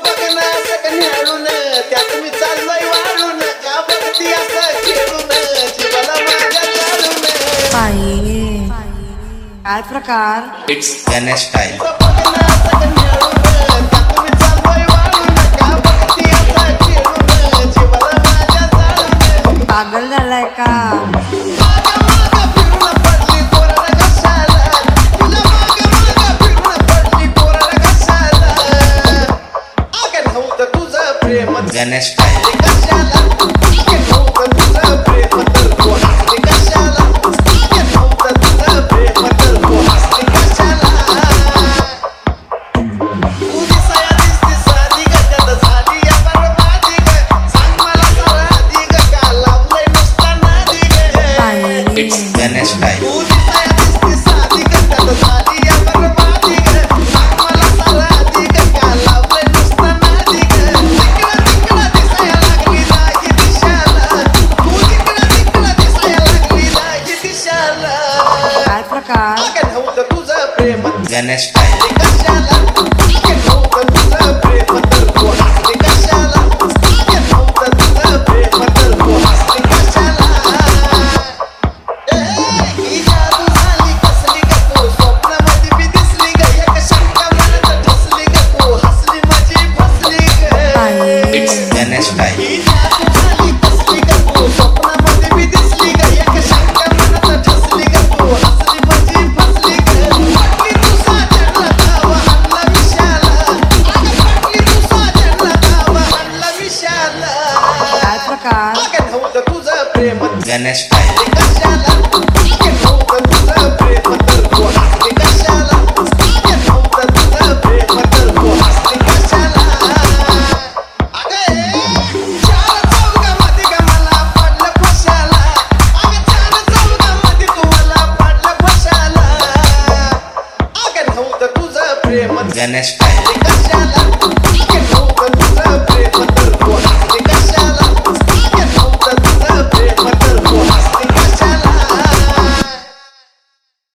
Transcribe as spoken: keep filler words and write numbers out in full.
बघना सकन्याळून त्यात मी चाललोय वाळून का बघती असं खेळून जीवाला माझ्या चालून आई काय प्रकार इट्स गणेश स्टाईल. बघना सकन्याळून त्यात मी चाललोय वाळून का बघती असं खेळून जीवाला माझ्या चालून पागल झालाय का मागं मागं फिरून पडली पोराला घशाला तुला मागं मागं फिरून पडली पोराला घशाला अगं नव्हतं तुझं प्रेम गणेश स्टाईल. कशाला अगं नव्हतं तुझं प्रेम तर तू हसली कशाला अगं नव्हतं तुझं प्रेम तर तू हसली कशाला तू दिसाया दिसती साधी ग त्यात झाली या बरबादी ग सांग मला जरा आधी ग का लावलंय नुसतं नादी ग इट्स गणेश स्टाईल. तू दिसाया दिसती साधी ग त्यात झाली या बरबादी ग सांग मला जरा आधी ग का लावलंय नुसतं नादी ग तिकडं तिकडं दिसाया लागली दागी दिशाला तू तिकडं तिकडं दिसाया लागली दागी दिशाला काय प्रकार अगं नव्हतं तुझं प्रेम गणेश स्टाईल. कशाला अगं नव्हतं तुझं प्रेम तर तू हसली कशाला अगं नव्हतं तुझं प्रेम तर तू हसली कशाला ए, ही जादू झाली कसली ग तू स्वप्नामध्ये बी दिसली ग एक शंका मनात ठसली ग तू हसली माझी फसली ग इट्स गणेश स्टाईल. ही जादू झाली कसली ग तू स्वप्नामध्ये बी दिसली ग एक शंका मनात ठसली ग तू हसली माझी फसली ग पटली तू साजरला धावा आणला विशाला अगं पटली तू साजरला धावा आणला विशाला काय प्रकार अगं नव्हतं तुझं प्रेम गणेश स्टाईल. कशाला अगं नव्हतं तुझं प्रेम तर तू हसली कशाला अगं नव्हतं तुझं प्रेम तर तू हसली कशाला अगं ए, चार चौघामध्ये ग मला पडलं फशाला अगं चार चौघामध्ये तू मला पडलं फशाला अगं नव्हतं तुझं प्रेम गणेश स्टाईल.